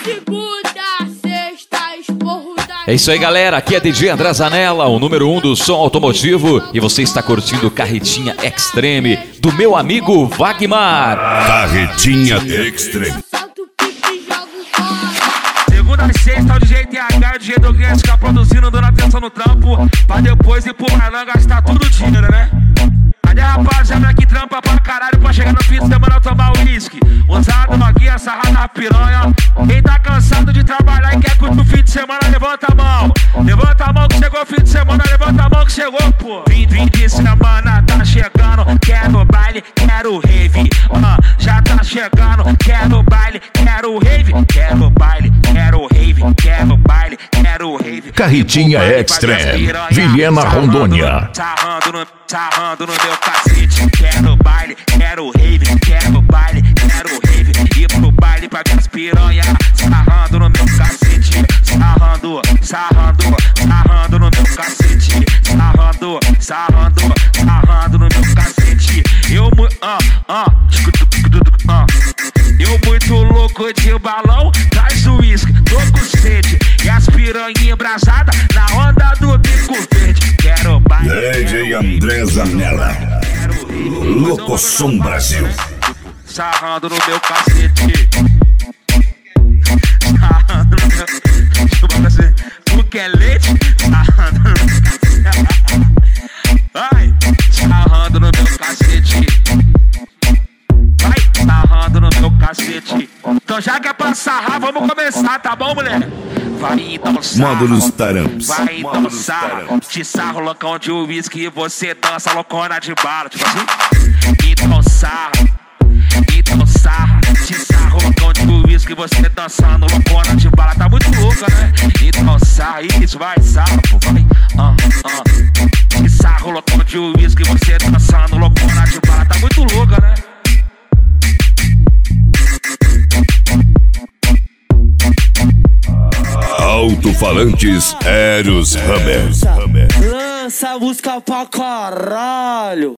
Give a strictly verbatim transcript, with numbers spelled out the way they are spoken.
segunda, sexta, esporro da... É isso aí, galera, aqui é D J André Zanella, o número um do som automotivo, e você está curtindo Carretinha Extreme do meu amigo Wagmar. Carretinha Extreme. Salto, pique, jogo fora. Segunda a sexta, o D J T H, o D J Doguinha fica produzindo, dando atenção no trampo, pra depois ir pro Marlão gastar tudo o dinheiro, né? Cadê a rapaziada que trampa pra caralho pra chegar no fim de semana tomar uísque? Usado, noguinha, sarrada na piranha. Quem tá cansado de trabalhar e quer curtir o fim de semana, levanta a mão. Levanta a mão que chegou o fim de semana, levanta a mão que chegou, pô. Fim, fim de semana tá chegando, quero baile, quero rave. Uh, já tá chegando, quero baile, quero rave. Quero baile, quero rave, quero baile, quero rave. Carretinha Extreme, Vilhena, Rondônia. Sarrando no, sarrando no meu cacete. Quero baile, quero rave, quero baile, quero rave. Ir pro baile pra minhas piranha. Sarrando no meu cacete. Sarrando, sarrando, sarrando no meu cacete. Sarrando, sarrando, sarrando no meu cacete. Eu muito, ah, ah, ah. Eu muito louco de balão, traz o uísque, tô com sede. E as piranha embrasada na onda do bico verde. Quero baile. D J André Zanella, Locosom Brasil. Sarrando no meu cacete. Sarrando no meu... Deixa eu assim. Tu quer leite? Sarrando no meu cacete. Vai, sarrando no meu cacete. Vai, sarrando no meu cacete. Então já que é pra sarrar, vamos começar, tá bom, mulher? Vai então sarra, Módulos Taramps. vai então sarra. Te sarro loucão de uísque e você dança loucona de bala. Tipo assim. Então sarra, então sarra. Te sarro loucão de uísque e você dançando loucona de bala. Tá muito louca, né? Então sarra, isso vai, sarra, pô, vai. Ah, ah. Te sarro loucão de uísque e você dançando loucona de bala. Tá muito louca, né? Alto-falantes Eros Hammer. Lança a música pra caralho.